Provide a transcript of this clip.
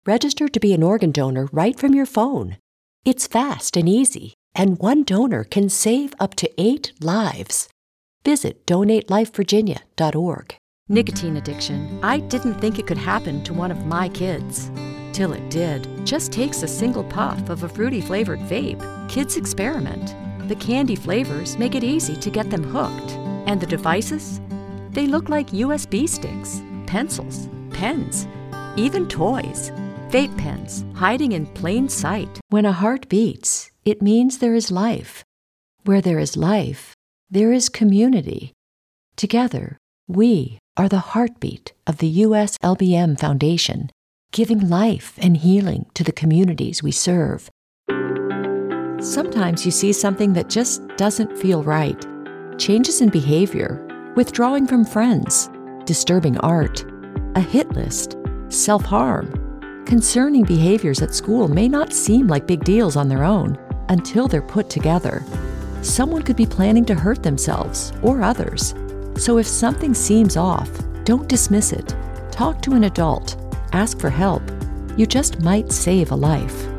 Register to be an organ donor right from your phone. It's fast and easy, and one donor can save up to 8 lives. Visit DonateLifeVirginia.org. Nicotine addiction. I didn't think it could happen to one of my kids. Till it did. Just takes a single puff of a fruity-flavored vape. Kids experiment. The candy flavors make it easy to get them hooked. And the devices? They look like USB sticks, pencils, pens, even toys. Vape pens, hiding in plain sight. When a heart beats, it means there is life. Where there is life, there is community. Together, we are the heartbeat of the U.S. LBM Foundation, giving life and healing to the communities we serve. Sometimes you see something that just doesn't feel right. Changes in behavior, withdrawing from friends, disturbing art, a hit list, self-harm. Concerning behaviors at school may not seem like big deals on their own until they're put together. Someone could be planning to hurt themselves or others. So if something seems off, don't dismiss it. Talk to an adult. Ask for help. You just might save a life.